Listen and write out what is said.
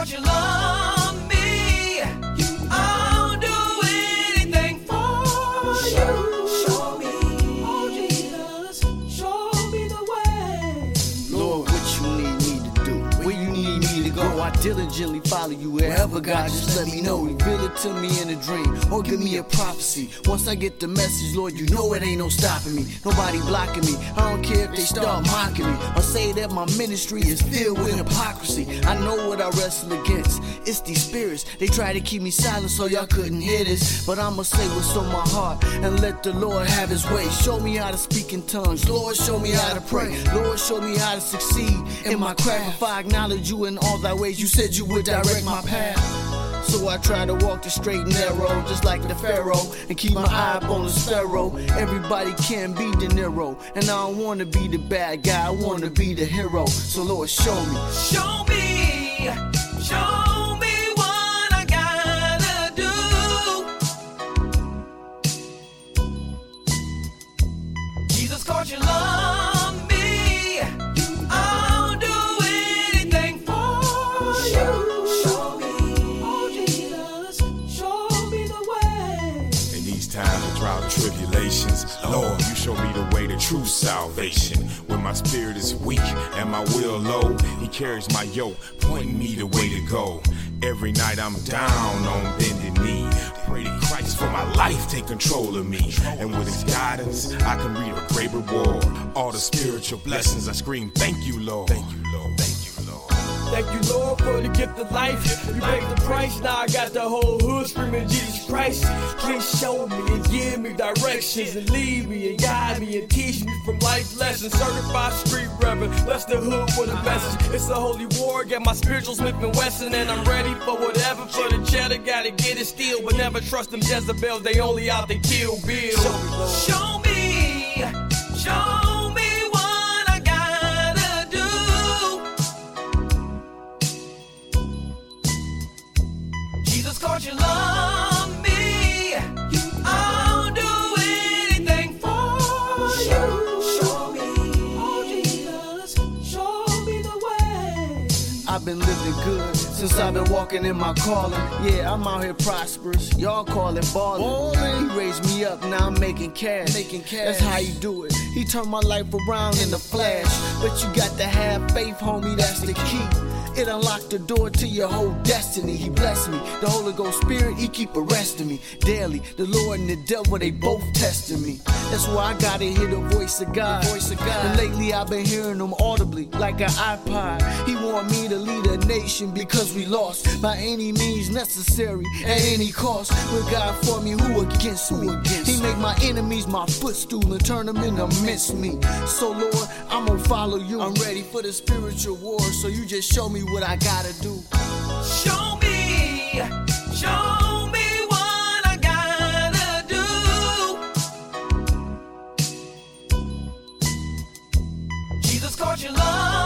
'cause you love me, I'll do anything for you. Show me, oh Jesus, show me the way. Lord, what you need me to do, where you need me to go, I diligently follow you wherever, God, just let me know. Reveal it to me in a dream, or give me a prophecy. Once I get the message, Lord, you know it ain't no stopping me. Nobody blocking me, I don't care if they start mocking me, or say that my ministry is filled with hypocrisy. I know what I wrestle against, it's these spirits. They try to keep me silent so y'all couldn't hear this, but I'ma say what's on my heart, and let the Lord have his way. Show me how to speak in tongues, Lord, show me how to pray. Lord, show me how to succeed in my craft. If I acknowledge you in all thy ways, you said you would direct my path. So I try to walk the straight and narrow, just like the Pharaoh, and keep my eye up on the sparrow. Everybody can be De Niro, and I don't wanna be the bad guy, I wanna be the hero. So Lord, show me. Show me, show me what I gotta do. Jesus, 'cause you love me, I'll do anything for you. Show me, oh Jesus, show me the way. In these times of trials and tribulations, Lord, you show me the way to true salvation. When my spirit is weak and my will low, he carries my yoke, pointing me the way to go. Every night I'm down on bended knee, pray to Christ for my life, take control of me. And with his guidance, I can read a great reward. All the spiritual blessings, I scream, thank you, Lord. Thank you, Lord. Thank you, Lord. Thank you, Lord, for the gift of life. You paid the price, now I got the whole hood screaming Jesus Christ. Please show me and give me directions, and lead me and guide me and teach me from life lessons. Certified street reverend, bless the hood with a message. It's a holy war, get my spiritual Smith and Wesson, and I'm ready for whatever. For the cheddar, gotta get it still, but never trust them Jezebels, they only out to kill Bill. Show me, show me what I gotta do. Jesus, 'cause you love me, I'll do anything for you. Show me, oh Jesus, show me the way. I've been living good since I've been walking in my calling. Yeah, I'm out here prosperous, y'all call it ballin'. He raised me up, now I'm making cash. That's how you do it. He turned my life around in a flash. But you got to have faith, homie, that's the key. It unlocked the door to your whole destiny. He blessed me, the Holy Ghost Spirit, he keep arresting me daily. The Lord and the devil, they both testing me. That's why I gotta hear the voice of God. And lately I've been hearing him audibly, like an iPod. He want me to lead a nation because we lost. By any means necessary, at any cost. With God for me, who against me? He make my enemies my footstool and turn them into mincemeat. So Lord, I'm gonna follow you. I'm ready for the spiritual war, so you just show me what I gotta do. Show me, show me what I gotta do. Jesus, 'cause you love